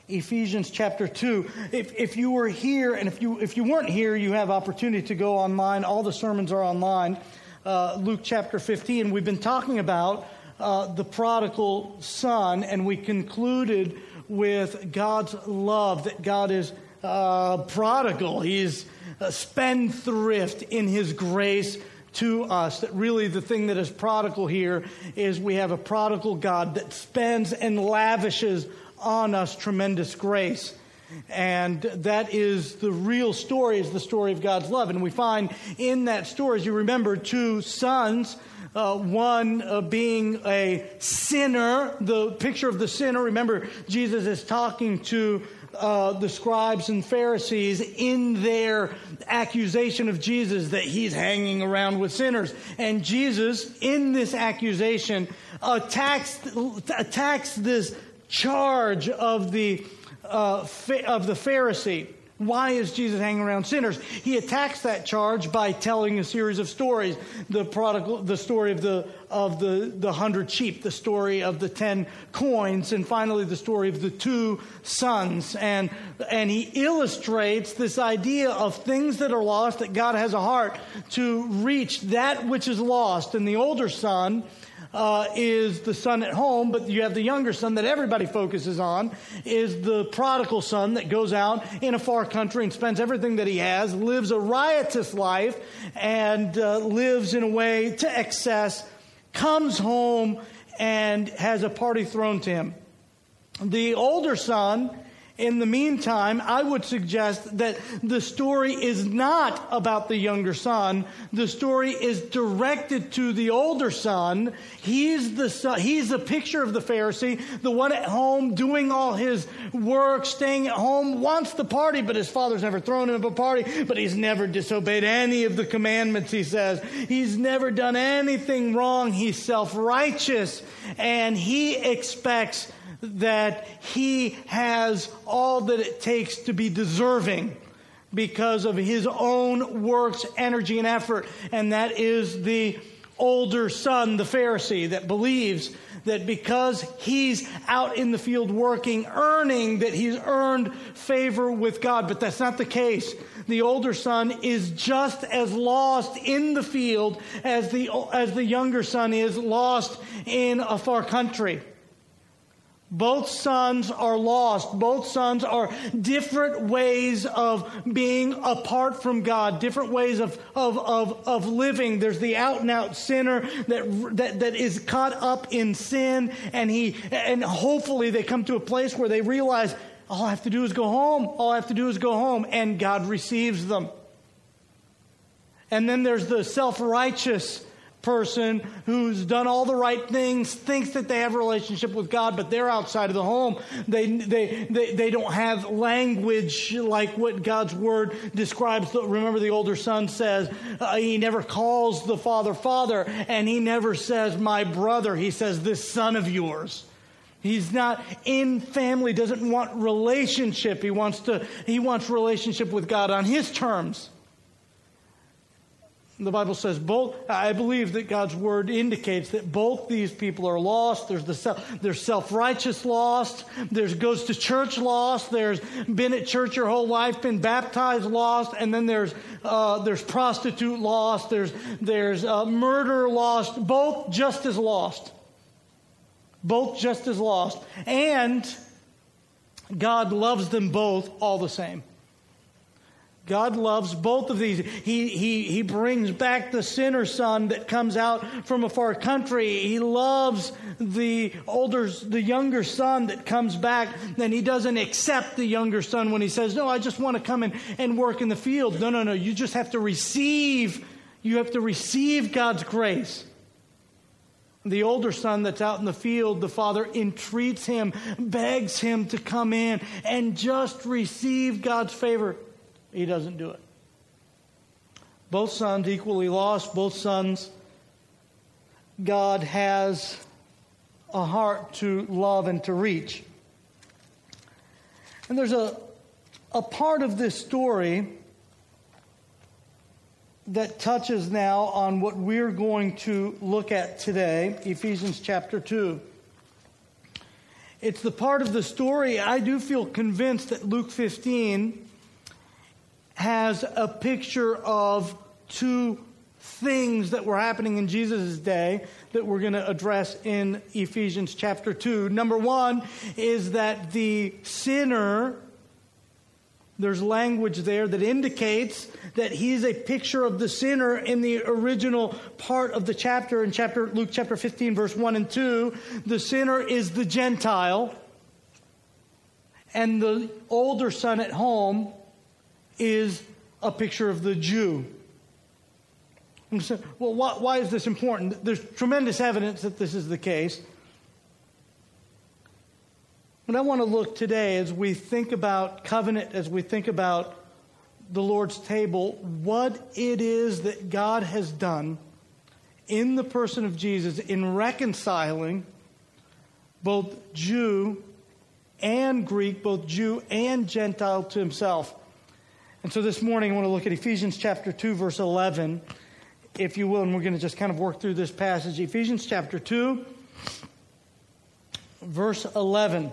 Ephesians chapter 2. If you were here, and if you weren't here, you have opportunity to go online. All the sermons are online. Luke chapter 15. We've been talking about the prodigal son, and we concluded with God's love, that God is prodigal. He's a spendthrift in His grace to us. That really the thing that is prodigal here is we have a prodigal God that spends and lavishes on us tremendous grace. And that is the real story, is the story of God's love. And we find in that story, as you remember, two sons, one being a sinner, the picture of the sinner. Remember, Jesus is talking to the scribes and Pharisees in their accusation of Jesus that He's hanging around with sinners. And Jesus, in this accusation, attacks this charge of the Pharisee. Why is Jesus hanging around sinners? He attacks that charge by telling a series of stories. The story of the 100 sheep, the story of the 10 coins, and finally the story of the 2 sons. And he illustrates this idea of things that are lost, that God has a heart to reach that which is lost. And the older son is the son at home, but you have the younger son that everybody focuses on, is the prodigal son that goes out in a far country and spends everything that he has, lives a riotous life, and lives in a way to excess, comes home and has a party thrown to him. The older son, in the meantime, I would suggest that the story is not about the younger son. The story is directed to the older son. He's the son. He's a picture of the Pharisee, the one at home doing all his work, staying at home, wants the party, but his father's never thrown him a party, but he's never disobeyed any of the commandments, he says. He's never done anything wrong. He's self-righteous, and he expects that he has all that it takes to be deserving because of his own works, energy, and effort. And that is the older son, the Pharisee, that believes that because he's out in the field working, earning, that he's earned favor with God. But that's not the case. The older son is just as lost in the field as the younger son is lost in a far country. Both sons are lost. Both sons are different ways of being apart from God, different ways of living. There's the out and out sinner that is caught up in sin, and hopefully they come to a place where they realize, all I have to do is go home. All I have to do is go home, and God receives them. And then there's the self-righteous person who's done all the right things, thinks that they have a relationship with God, but they're outside of the home. They don't have language like what God's Word describes. Remember, the older son says he never calls the father, father, and he never says, my brother. He says, this son of yours. He's not in family, doesn't want relationship. He wants relationship with God on his terms. The Bible says both. I believe that God's Word indicates that both these people are lost. There's self-righteous lost. There's goes to church lost. There's been at church your whole life, been baptized lost, and then there's prostitute lost. There's murder lost. Both just as lost. Both just as lost. And God loves them both all the same. God loves both of these. He brings back the sinner son that comes out from a far country. He loves the younger son that comes back. And he doesn't accept the younger son when he says, no, I just want to come in and work in the field. No. You just have to receive. You have to receive God's grace. The older son that's out in the field, the father entreats him, begs him to come in and just receive God's favor. He doesn't do it. Both sons equally lost. Both sons, God has a heart to love and to reach. And there's a part of this story that touches now on what we're going to look at today, Ephesians chapter 2. It's the part of the story I do feel convinced that Luke 15 has a picture of two things that were happening in Jesus' day that we're going to address in Ephesians chapter 2. Number one is that the sinner, there's language there that indicates that he's a picture of the sinner in the original part of the chapter. In Luke chapter 15, verse 1 and 2, the sinner is the Gentile, and the older son at home is a picture of the Jew. And so, well, why is this important? There's tremendous evidence that this is the case. But I want to look today, as we think about covenant, as we think about the Lord's table, what it is that God has done in the person of Jesus in reconciling both Jew and Greek, both Jew and Gentile to himself. And so this morning I want to look at Ephesians chapter 2, verse 11, if you will, and we're going to just kind of work through this passage. Ephesians chapter 2, verse 11.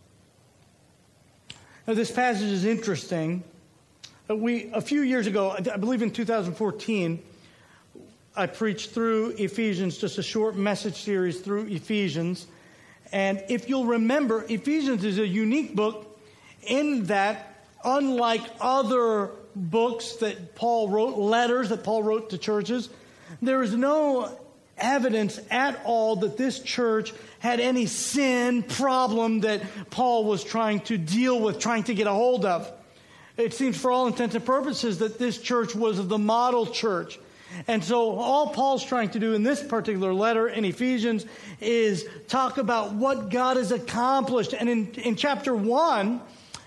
Now, this passage is interesting. A few years ago, I believe in 2014, I preached through Ephesians, just a short message series through Ephesians. And if you'll remember, Ephesians is a unique book in that, unlike other books that Paul wrote, letters that Paul wrote to churches, there is no evidence at all that this church had any sin problem that Paul was trying to deal with, trying to get a hold of. It seems for all intents and purposes that this church was the model church. And so all Paul's trying to do in this particular letter in Ephesians is talk about what God has accomplished. And in chapter 1,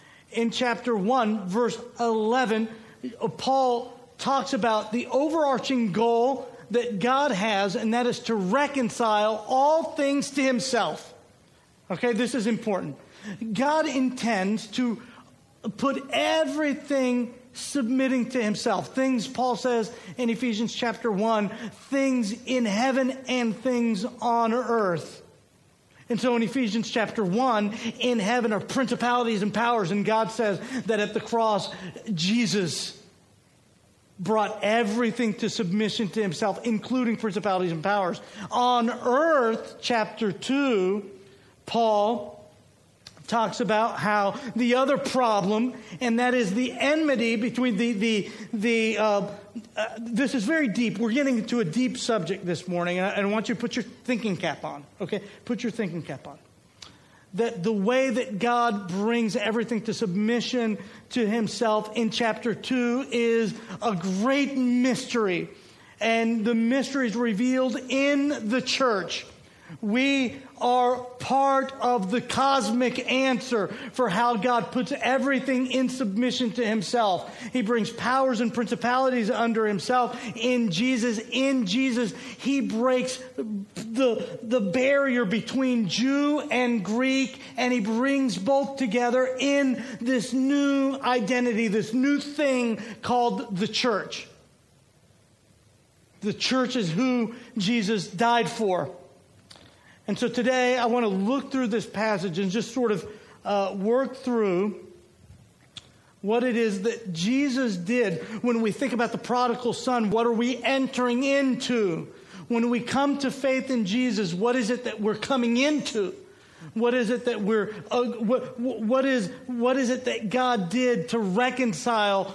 verse 11, Paul talks about the overarching goal that God has, and that is to reconcile all things to himself. Okay, this is important. God intends to put everything submitting to himself. Things, Paul says in Ephesians chapter 1, things in heaven and things on earth. And so in Ephesians chapter 1, in heaven are principalities and powers, and God says that at the cross, Jesus brought everything to submission to himself, including principalities and powers. On earth, chapter 2, Paul talks about how the other problem, and that is the enmity between this is very deep. We're getting into a deep subject this morning, and I want you to put your thinking cap on, okay? Put your thinking cap on. That the way that God brings everything to submission to himself in chapter 2 is a great mystery. And the mystery is revealed in the church. We are part of the cosmic answer for how God puts everything in submission to himself. He brings powers and principalities under himself in Jesus. In Jesus, he breaks the barrier between Jew and Greek, and he brings both together in this new identity, this new thing called the church. The church is who Jesus died for. And so today I want to look through this passage and just sort of work through what it is that Jesus did. When we think about the prodigal son, what are we entering into? When we come to faith in Jesus, what is it that we're coming into? What is it that what is it that God did to reconcile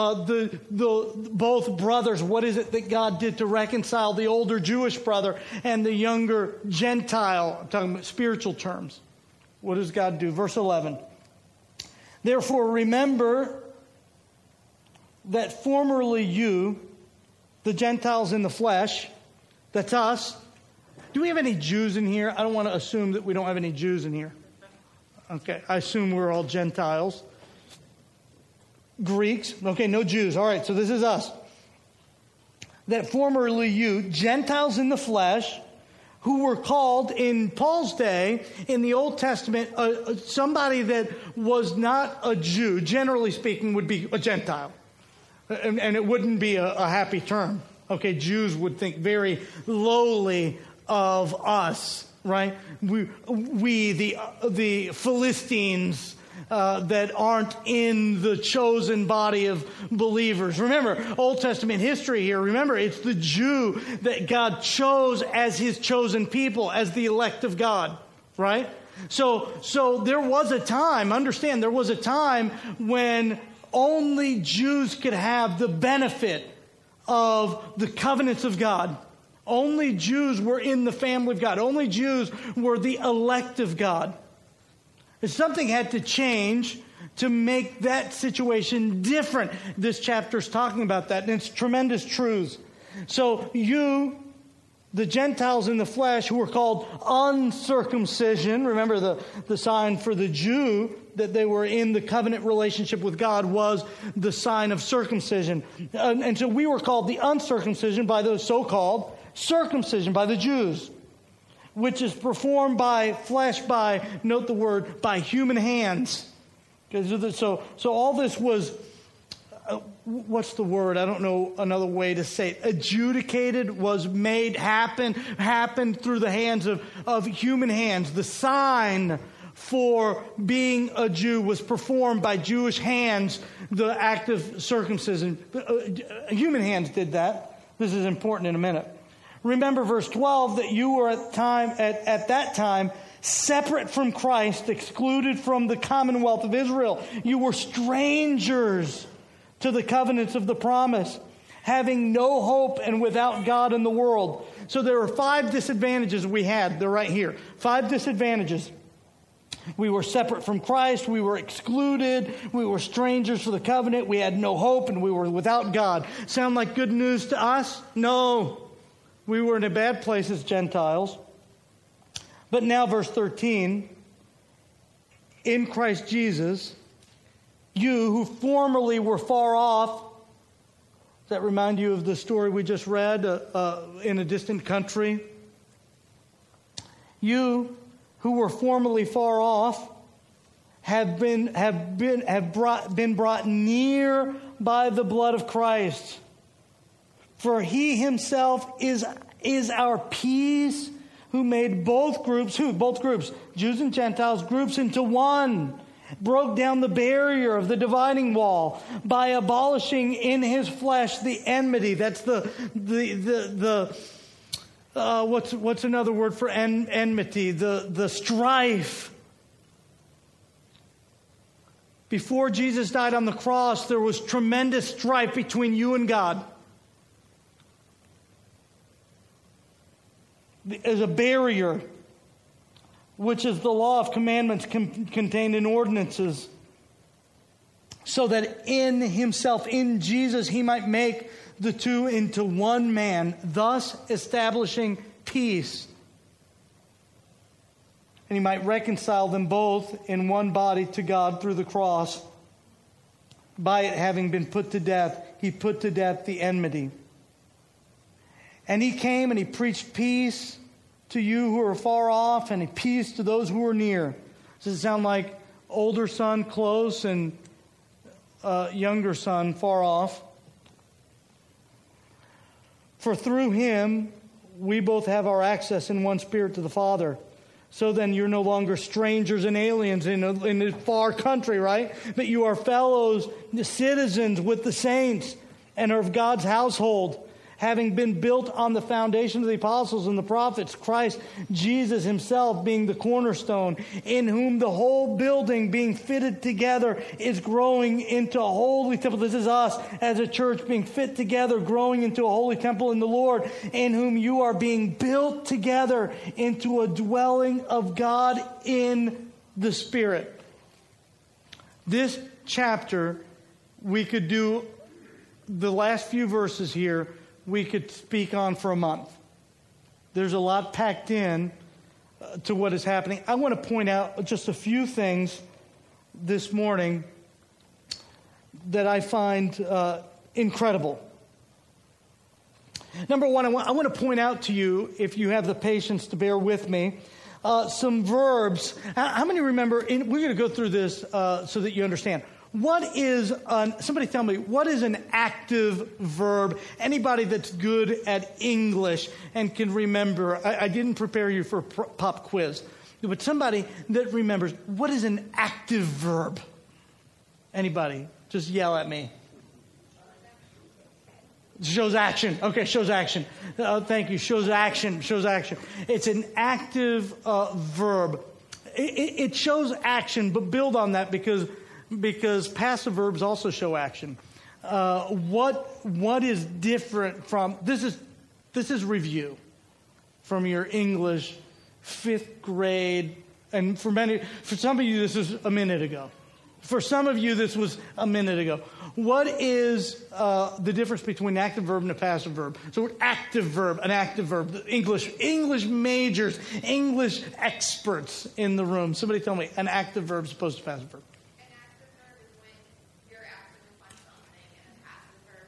both brothers? What is it that God did to reconcile the older Jewish brother and the younger Gentile? I'm talking about spiritual terms. What does God do? Verse 11. Therefore, remember that formerly you, the Gentiles in the flesh, that's us. Do we have any Jews in here? I don't want to assume that we don't have any Jews in here. Okay, I assume we're all Gentiles. Greeks. Okay, no Jews. All right, so this is us. That formerly you, Gentiles in the flesh, who were called in Paul's day, in the Old Testament, somebody that was not a Jew, generally speaking, would be a Gentile. And it wouldn't be a happy term. Okay, Jews would think very lowly of us. right? We the Philistines that aren't in the chosen body of believers. Remember, Old Testament history here. Remember, it's the Jew that God chose as his chosen people, as the elect of God, right? So there was a time, understand, there was a time when only Jews could have the benefit of the covenants of God. Only Jews were in the family of God. Only Jews were the elect of God. And something had to change to make that situation different. This chapter is talking about that, and it's tremendous truths. So you, the Gentiles in the flesh, who were called uncircumcision, remember the sign for the Jew that they were in the covenant relationship with God was the sign of circumcision. And so we were called the uncircumcision by those so-called circumcision by the Jews, which is performed by flesh, by, note the word, by human hands. So all this was, what's the word? I don't know another way to say it. Adjudicated, was made, happened through the hands of human hands. The sign for being a Jew was performed by Jewish hands, the act of circumcision. Human hands did that. This is important in a minute. Remember verse 12, that you were at that time separate from Christ, excluded from the commonwealth of Israel. You were strangers to the covenants of the promise, having no hope and without God in the world. So there are 5 disadvantages we had. They're right here. 5 disadvantages. We were separate from Christ. We were excluded. We were strangers to the covenant. We had no hope and we were without God. Sound like good news to us? No. We were in a bad place as Gentiles. But now verse 13, in Christ Jesus, you who formerly were far off, does that remind you of the story we just read in a distant country? You who were formerly far off have been brought near by the blood of Christ. For he himself is our peace, who made both groups, Jews and Gentiles, groups into one, broke down the barrier of the dividing wall by abolishing in his flesh the enmity. That's what's another word for enmity? The strife. Before Jesus died on the cross, there was tremendous strife between you and God. As a barrier, which is the law of commandments contained in ordinances, so that in himself, in Jesus, he might make the two into one man, thus establishing peace. And he might reconcile them both in one body to God through the cross. By it having been put to death, he put to death the enmity. And he came and he preached peace to you who are far off and peace to those who are near. Does it sound like older son close and younger son far off? For through him we both have our access in one spirit to the Father. So then you're no longer strangers and aliens in a far country, right? But you are fellows, citizens with the saints, and are of God's household, having been built on the foundation of the apostles and the prophets, Christ Jesus himself being the cornerstone, in whom the whole building being fitted together is growing into a holy temple. This is us as a church being fit together, growing into a holy temple in the Lord, in whom you are being built together into a dwelling of God in the Spirit. This chapter, we could do the last few verses here, we could speak on for a month. There's a lot packed in to what is happening. I want to point out just a few things this morning that I find incredible. Number one, I want to point out to you, if you have the patience to bear with me, some verbs. How many remember, we're going to go through this so that you understand. somebody tell me, what is an active verb? Anybody that's good at English and can remember. I didn't prepare you for a pop quiz, but somebody that remembers, what is an active verb? Anybody? Just yell at me. Shows action. Okay, shows action. Thank you. Shows action. It's an active verb. It shows action, but build on that because passive verbs also show action. What is different from this is review from your English 5th grade, and for some of you this is a minute ago. For some of you this was a minute ago. What is the difference between an active verb and a passive verb? So an active verb. English majors, English experts in the room. Somebody tell me an active verb as opposed to passive verb. An active verb is when you're active on something, and a passive verb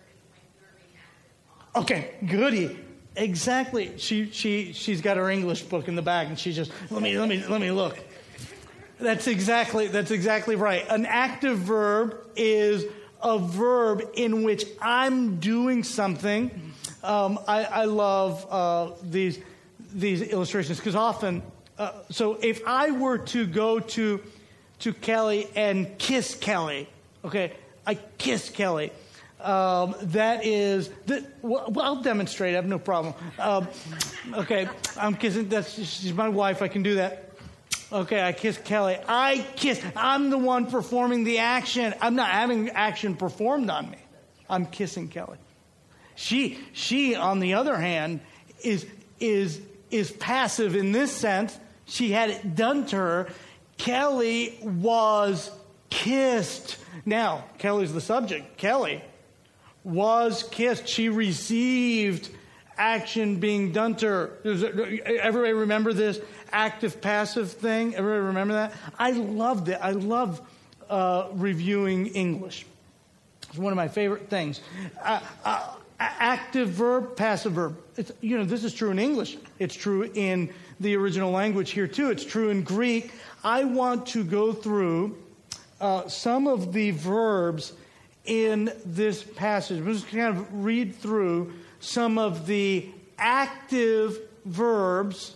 is when you're being active on. Okay, goody. Exactly. She's got her English book in the bag, and she just let me look. That's exactly right. An active verb is a verb in which I'm doing something. I love these illustrations because often. So if I were to go to Kelly and kiss Kelly, okay, I kiss Kelly. That is, well, I'll demonstrate. I have no problem. Okay, I'm kissing. She's my wife. I can do that. Okay, I kiss Kelly. I'm the one performing the action. I'm not having action performed on me. I'm kissing Kelly. She on the other hand, is passive in this sense. She had it done to her. Kelly was kissed. Now, Kelly's the subject. Kelly was kissed. She received action being done to her. Everybody remember this active-passive thing? Everybody remember that? I loved it. I love reviewing English. It's one of my favorite things. Active verb, passive verb. This is true in English. It's true in the original language here too. It's true in Greek. I want to go through some of the verbs in this passage. I'm just going to kind of read through some of the active verbs.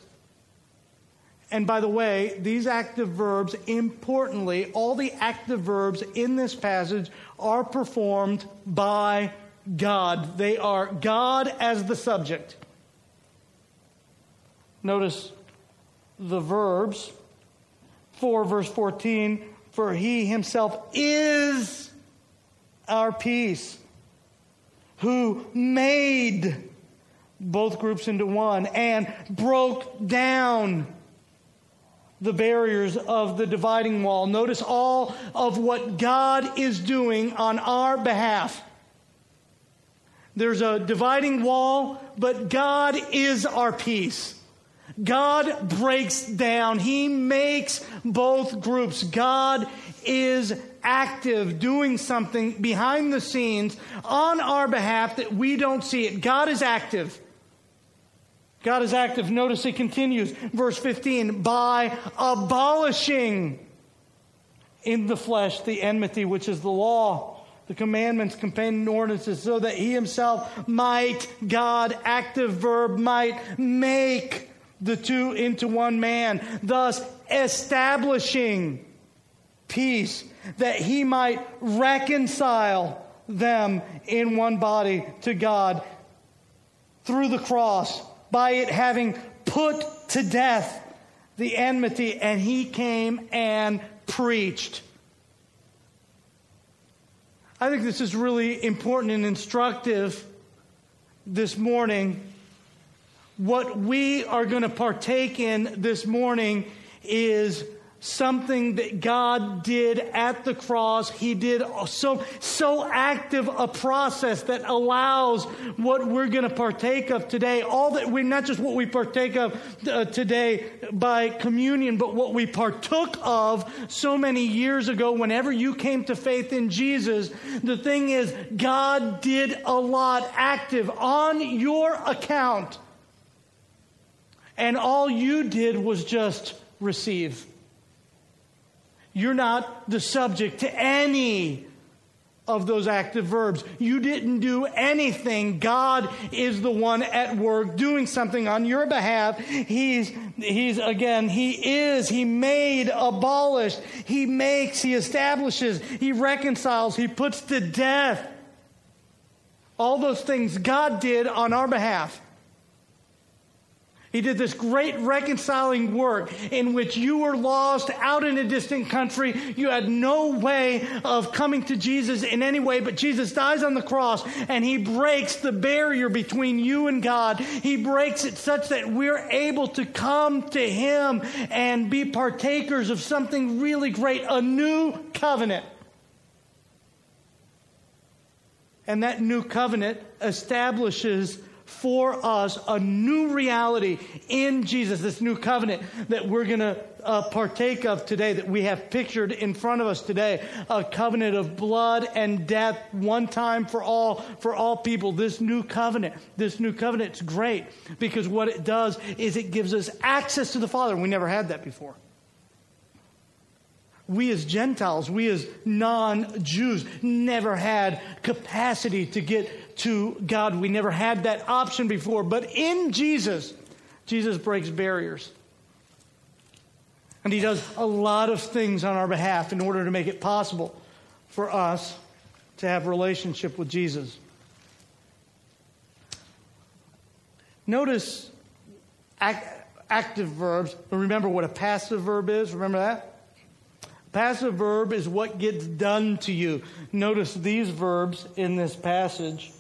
And by the way, these active verbs, importantly, all the active verbs in this passage are performed by God. They are God as the subject. Notice the verbs. 4 verse 14, for he himself is our peace, who made both groups into one and broke down the barriers of the dividing wall. Notice all of what God is doing on our behalf. There's a dividing wall, but God is our peace. God breaks down. He makes both groups. God is active, doing something behind the scenes on our behalf that we don't see it. God is active. God is active. Notice it continues. Verse 15, by abolishing in the flesh the enmity, which is the law, the commandments, companion ordinances, so that he himself might, God, active verb, might make the two into one man, thus establishing peace, that he might reconcile them in one body to God through the cross, by it having put to death the enmity. And he came and preached. I think this is really important and instructive this morning. What we are going to partake in this morning is something that God did at the cross. He did so active a process that allows what we're going to partake of today. All that we, not just what we partake of today by communion, but what we partook of so many years ago whenever you came to faith in Jesus. The thing is, God did a lot active on your account. And all you did was just receive. You're not the subject to any of those active verbs. You didn't do anything. God is the one at work doing something on your behalf. He made, abolished, he makes, he establishes, he reconciles, he puts to death. All those things God did on our behalf. He did this great reconciling work in which you were lost out in a distant country. You had no way of coming to Jesus in any way, but Jesus dies on the cross and he breaks the barrier between you and God. He breaks it such that we're able to come to him and be partakers of something really great, a new covenant. And that new covenant establishes for us a new reality in Jesus, this new covenant that we're going to partake of today, that we have pictured in front of us today, a covenant of blood and death, one time for all people. This new covenant is great because what it does is it gives us access to the Father. We never had that before. We as Gentiles, we as non-Jews never had capacity to get to God. We never had that option before. But in Jesus, Jesus breaks barriers. And he does a lot of things on our behalf in order to make it possible for us to have a relationship with Jesus. Notice active verbs. Remember what a passive verb is? Remember that? Passive verb is what gets done to you. Notice these verbs in this passage.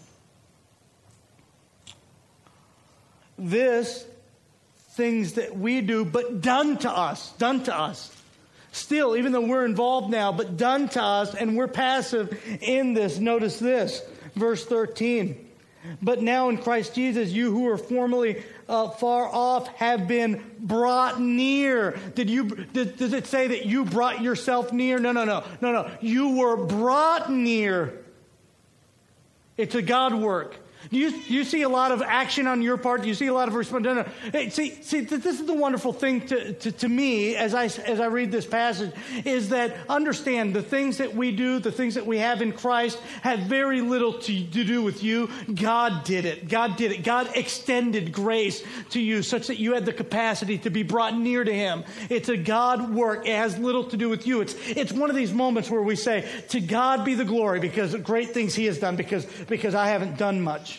This, things that we do, but done to us. Still, even though we're involved now, but done to us, and we're passive in this. Notice this, verse 13. But now in Christ Jesus, you who were formerly far off have been brought near. Does it say that you brought yourself near? No. You were brought near. It's a God work. You see a lot of action on your part. You see a lot of response. No. Hey, see, this is the wonderful thing to me as I read this passage is that understand the things that we do, the things that we have in Christ have very little to do with you. God did it. God extended grace to you such that you had the capacity to be brought near to him. It's a God work. It has little to do with you. It's one of these moments where we say, to God be the glory because of great things he has done because I haven't done much.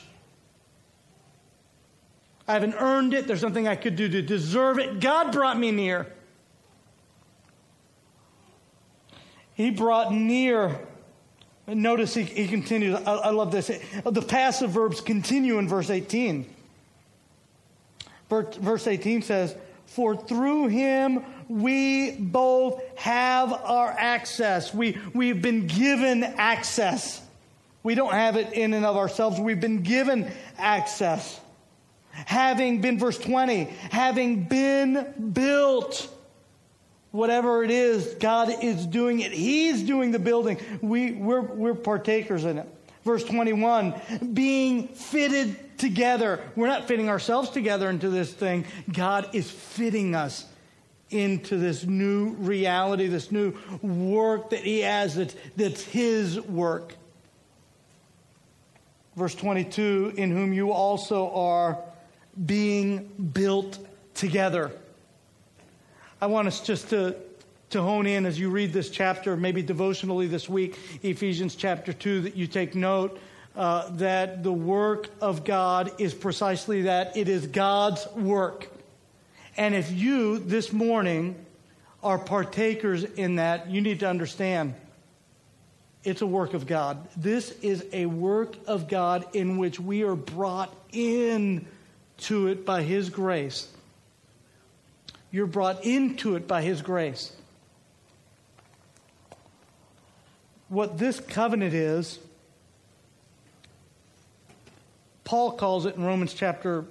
I haven't earned it. There's something I could do to deserve it. God brought me near. He brought near. Notice he continues. I love this. The passive verbs continue in verse 18. Verse 18 says, for through him we both have our access. We've been given access. We don't have it in and of ourselves. We've been given access. Having been, verse 20, having been built, whatever it is, God is doing it. He's doing the building. We're partakers in it. Verse 21, being fitted together. We're not fitting ourselves together into this thing. God is fitting us into this new reality, this new work that he has that's his work. Verse 22, in whom you also are being built together. I want us just to hone in as you read this chapter, maybe devotionally this week, Ephesians chapter 2, that you take note that the work of God is precisely that. It is God's work. And if you, this morning, are partakers in that, you need to understand it's a work of God. This is a work of God in which we are brought in to it by his grace. You're brought into it by his grace. What this covenant is, Paul calls it in Romans chapter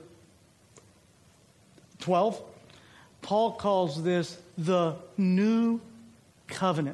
12. Paul calls this the new covenant.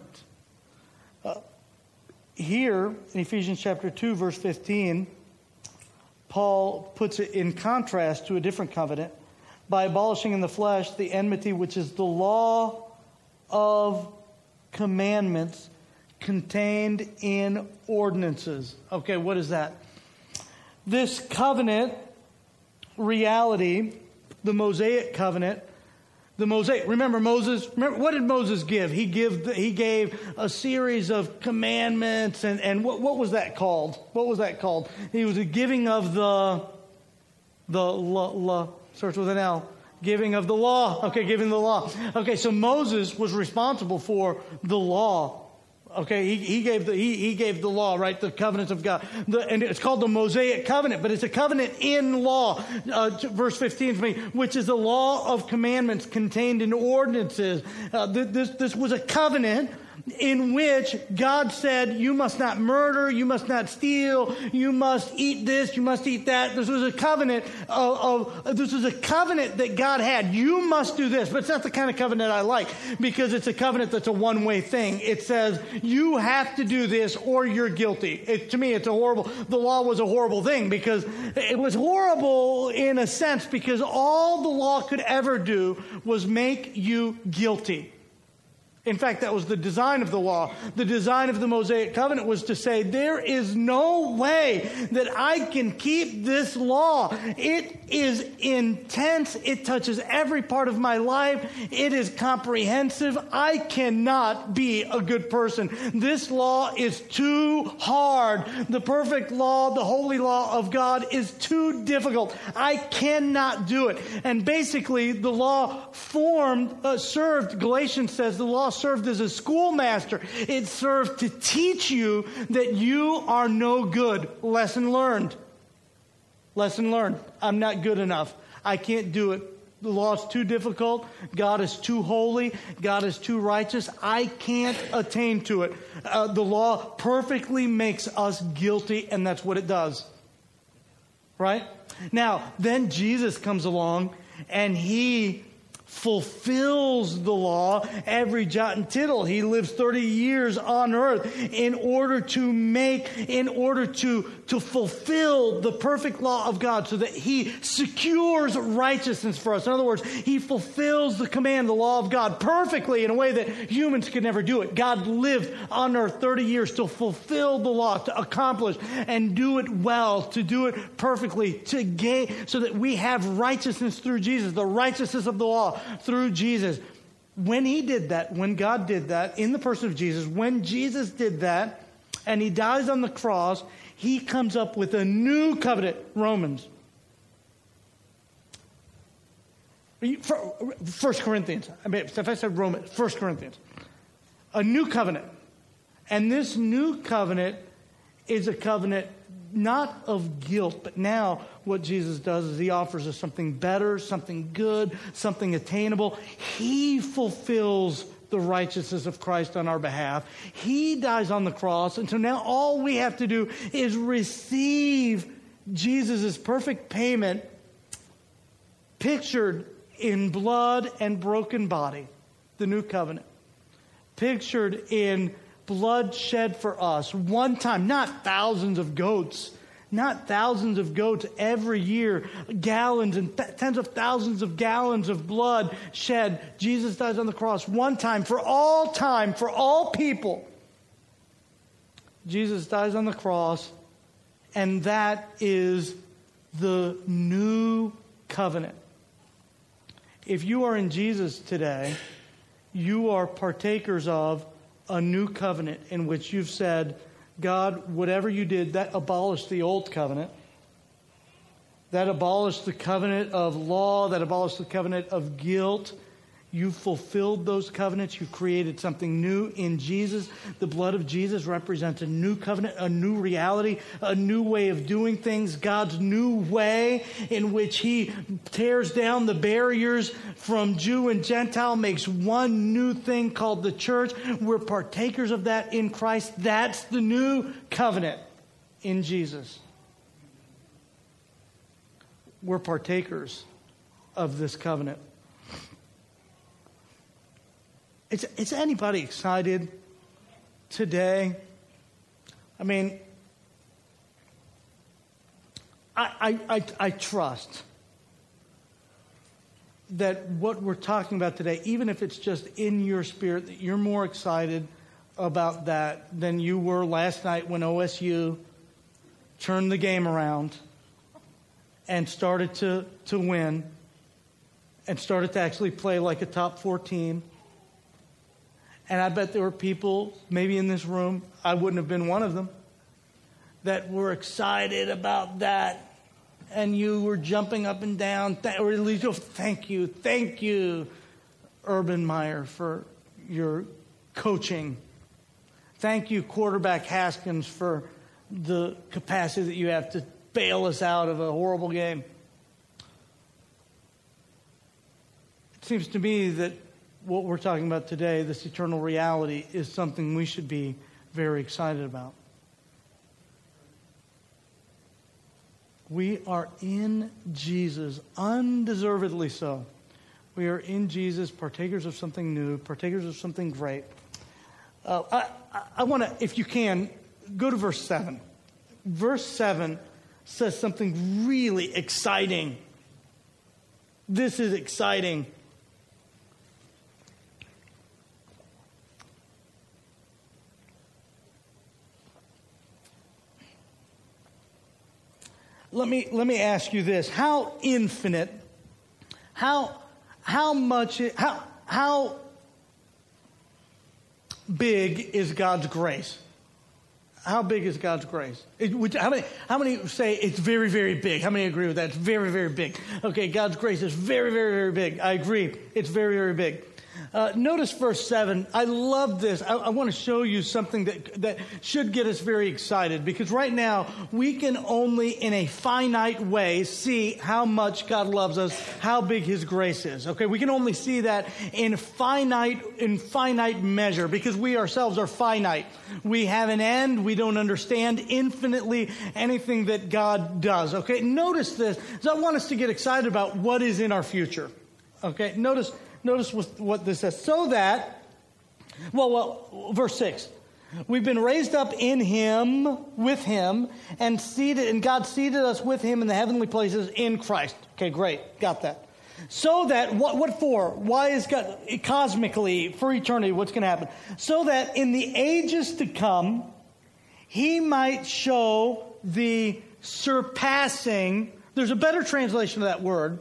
Here, in Ephesians chapter 2, verse 15, Paul puts it in contrast to a different covenant by abolishing in the flesh the enmity, which is the law of commandments contained in ordinances. Okay, what is that? This covenant reality, the Mosaic covenant, remember what did Moses give? He gave a series of commandments, and what was that called? What was that called? He was a giving of the starts with an L. Giving of the law. Okay, giving the law. Okay, so Moses was responsible for the law. Okay, he gave the law, right? The covenants of God. And it's called the Mosaic covenant, but it's a covenant in law. Verse 15 for me, which is the law of commandments contained in ordinances. This was a covenant in which God said, you must not murder, you must not steal, you must eat this, you must eat that. This was a covenant this was a covenant that God had. You must do this, but it's not the kind of covenant I like, because it's a covenant that's a one-way thing. It says, you have to do this or you're guilty. To me, the law was a horrible thing, because it was horrible in a sense because all the law could ever do was make you guilty. In fact, that was the design of the law. The design of the Mosaic covenant was to say, there is no way that I can keep this law. It is intense. It touches every part of my life. It is comprehensive. I cannot be a good person. This law is too hard. The perfect law, the holy law of God is too difficult. I cannot do it. And basically, the law served, Galatians says, the law served as a schoolmaster. It served to teach you that you are no good. Lesson learned. Lesson learned. I'm not good enough. I can't do it. The law is too difficult. God is too holy. God is too righteous. I can't attain to it. The law perfectly makes us guilty, and that's what it does. Right? Now, then Jesus comes along, and he fulfills the law, every jot and tittle. He lives 30 years on earth in order to fulfill the perfect law of God, so that he secures righteousness for us. In other words, he fulfills the command, the law of God, perfectly in a way that humans could never do it. God lived on earth 30 years to fulfill the law, to accomplish and do it well, to do it perfectly, to gain, so that we have righteousness through Jesus, the righteousness of the law through Jesus. When he did that, when God did that in the person of Jesus, when Jesus did that and he dies on the cross, he comes up with a new covenant. Romans. 1 Corinthians. If I said Romans, 1 Corinthians. A new covenant. And this new covenant is a covenant not of guilt, but now what Jesus does is he offers us something better, something good, something attainable. He fulfills the righteousness of Christ on our behalf. He dies on the cross, and so now all we have to do is receive Jesus' perfect payment, pictured in blood and broken body, the new covenant, pictured in blood shed for us one time, not thousands of goats every year, gallons and tens of thousands of gallons of blood shed. Jesus dies on the cross one time, for all people. Jesus dies on the cross, and that is the new covenant. If you are in Jesus today, you are partakers of a new covenant in which you've said, God, whatever you did, that abolished the old covenant. That abolished the covenant of law. That abolished the covenant of guilt. You fulfilled those covenants. You created something new in Jesus. The blood of Jesus represents a new covenant, a new reality, a new way of doing things, God's new way in which he tears down the barriers from Jew and Gentile, makes one new thing called the church. We're partakers of that in Christ. That's the new covenant in Jesus. We're partakers of this covenant. Is anybody excited today? I mean, I trust that what we're talking about today, even if it's just in your spirit, that you're more excited about that than you were last night when OSU turned the game around and started to win and started to actually play like a top 4 team. And I bet there were people, maybe in this room, I wouldn't have been one of them, that were excited about that. And you were jumping up and down, or at least, thank you, Urban Meyer, for your coaching. Thank you, quarterback Haskins, for the capacity that you have to bail us out of a horrible game. It seems to me that what we're talking about today, this eternal reality, is something we should be very excited about. We are in Jesus, undeservedly so. We are in Jesus, partakers of something new, partakers of something great. I want to, if you can, go to verse 7. Verse 7 says something really exciting. This is exciting. Let me ask you this: how infinite, how big is God's grace? How big is God's grace? How many say it's very, very big? How many agree with that? It's very, very big. Okay, God's grace is very, very, very big. I agree. It's very, very big. Notice verse 7. I love this. I want to show you something that should get us very excited, because right now we can only in a finite way see how much God loves us, how big His grace is. Okay, we can only see that in finite measure, because we ourselves are finite. We have an end. We don't understand infinitely anything that God does. Okay, notice this. So I want us to get excited about what is in our future. Okay, notice what this says. So that, verse 6. We've been raised up in Him, with Him, and God seated us with Him in the heavenly places in Christ. Okay, great. Got that. So that, what for? Why is God, cosmically, for eternity, what's going to happen? So that in the ages to come, He might show the surpassing, there's a better translation of that word.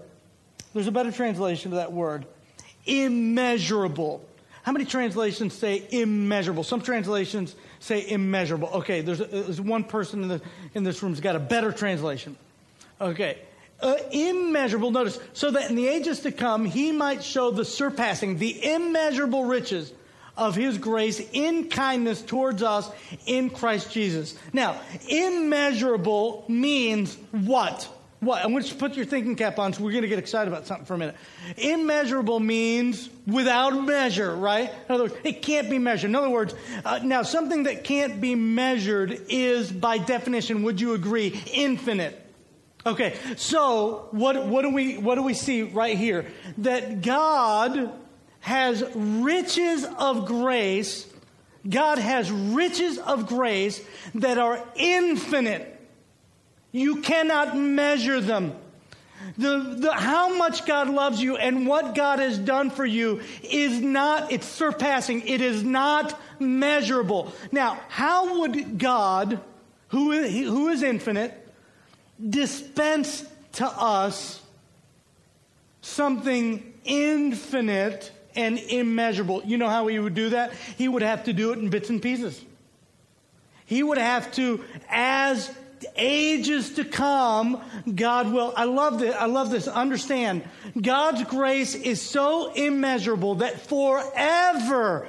Immeasurable. How many translations say immeasurable? Some translations say immeasurable. Okay, there's one person in this room who's got a better translation. Okay, immeasurable. Notice, so that in the ages to come, He might show the surpassing, the immeasurable riches of His grace in kindness towards us in Christ Jesus. Now, immeasurable means what? What? I want you to put your thinking cap on, so we're going to get excited about something for a minute. Immeasurable means without measure, right? In other words, it can't be measured. In other words, now something that can't be measured is, by definition, would you agree, infinite? Okay, so what do we see right here? That God has riches of grace. God has riches of grace that are infinite. You cannot measure them. How much God loves you and what God has done for you it's surpassing. It is not measurable. Now, how would God, who is infinite, dispense to us something infinite and immeasurable? You know how He would do that? He would have to do it in bits and pieces. He would have to, as ages to come, God will. I love this. Understand, God's grace is so immeasurable that forever,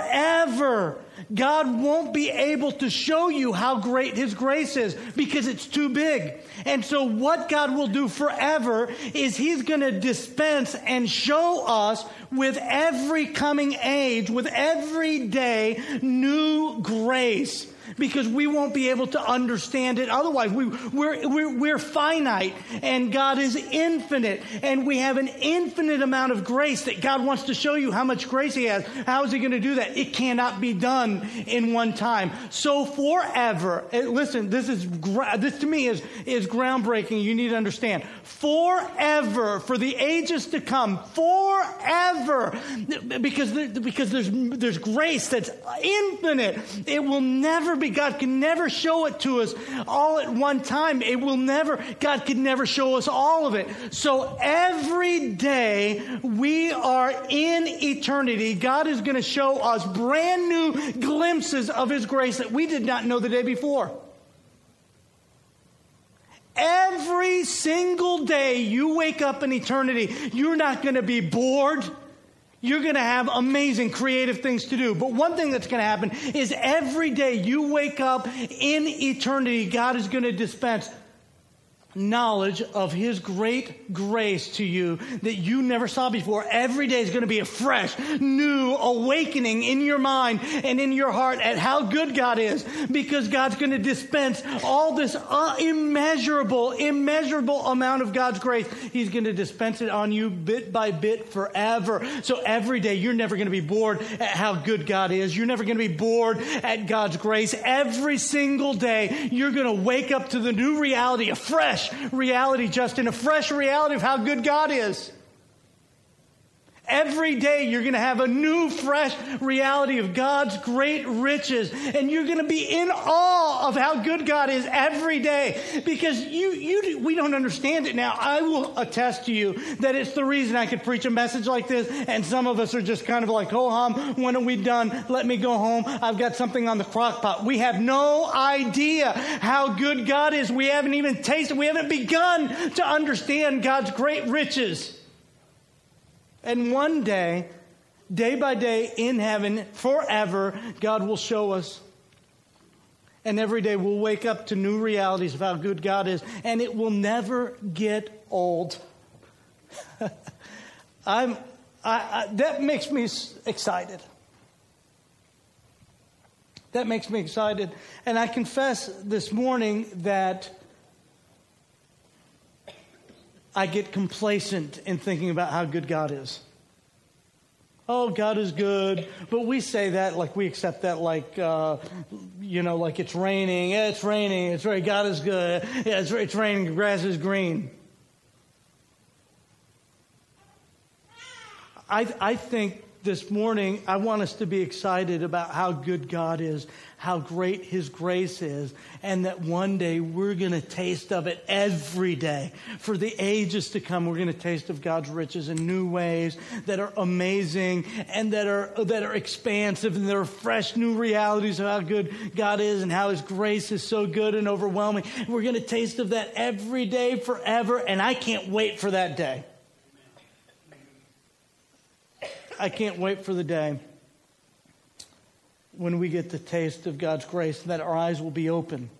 God won't be able to show you how great His grace is, because it's too big. And so what God will do forever is He's going to dispense and show us with every coming age, with every day, new grace. because we won't be able to understand it otherwise. We're finite, and God is infinite, and we have an infinite amount of grace that God wants to show you how much grace He has. How is He going to do that? It cannot be done in one time. So forever, listen, this to me is groundbreaking. You need to understand. Forever, for the ages to come, forever, because there's grace that's infinite. It will never be. God can never show it to us all at one time. God can never show us all of it. So every day we are in eternity, God is going to show us brand new glimpses of His grace that we did not know the day before. Every single day you wake up in eternity, you're not going to be bored. You're going to have amazing creative things to do. But one thing that's going to happen is every day you wake up in eternity, God is going to dispense knowledge of His great grace to you that you never saw before. Every day is going to be a fresh, new awakening in your mind and in your heart at how good God is, because God's going to dispense all this immeasurable amount of God's grace. He's going to dispense it on you bit by bit forever. So every day you're never going to be bored at how good God is. You're never going to be bored at God's grace. Every single day you're going to wake up to the new reality, a fresh reality, Justin, a fresh reality of how good God is. Every day you're going to have a new, fresh reality of God's great riches. And you're going to be in awe of how good God is every day. Because we don't understand it now. I will attest to you that it's the reason I could preach a message like this. And some of us are just kind of like, oh, when are we done? Let me go home. I've got something on the crock pot. We have no idea how good God is. We haven't even tasted, we haven't begun to understand God's great riches. And one day, day by day in heaven, forever, God will show us. And every day we'll wake up to new realities of how good God is. And it will never get old. That makes me excited. That makes me excited. And I confess this morning that I get complacent in thinking about how good God is. Oh, God is good. But we say that like we accept that like, like it's raining. Yeah, it's raining. It's right. God is good. Yeah, it's raining. The grass is green. I think this morning I want us to be excited about how good God is, how great His grace is, and that one day we're going to taste of it every day. For the ages to come, we're going to taste of God's riches in new ways that are amazing and that are expansive, and there are fresh new realities of how good God is and how His grace is so good and overwhelming. We're going to taste of that every day forever, and I can't wait for that day. I can't wait for the day when we get the taste of God's grace and that our eyes will be open.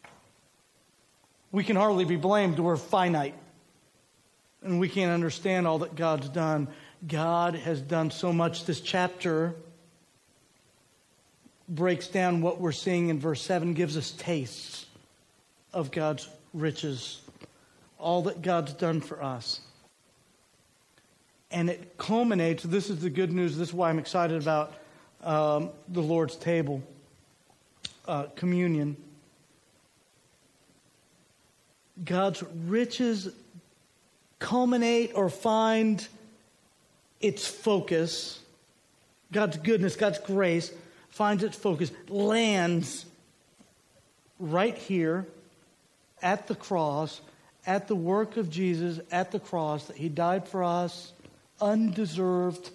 We can hardly be blamed. We're finite. And we can't understand all that God's done. God has done so much. This chapter breaks down what we're seeing in verse 7, gives us tastes of God's riches, all that God's done for us. And it culminates, this is the good news, this is why I'm excited about the Lord's table, communion. God's riches culminate or find its focus. God's goodness, God's grace finds its focus, lands right here at the cross, at the work of Jesus at the cross, that He died for us, undeserved,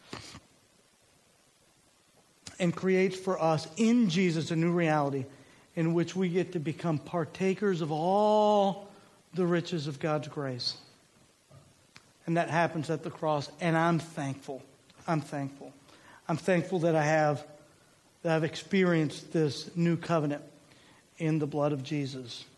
and creates for us in Jesus a new reality in which we get to become partakers of all the riches of God's grace. And that happens at the cross, and I'm thankful. I'm thankful. I'm thankful that I've experienced this new covenant in the blood of Jesus.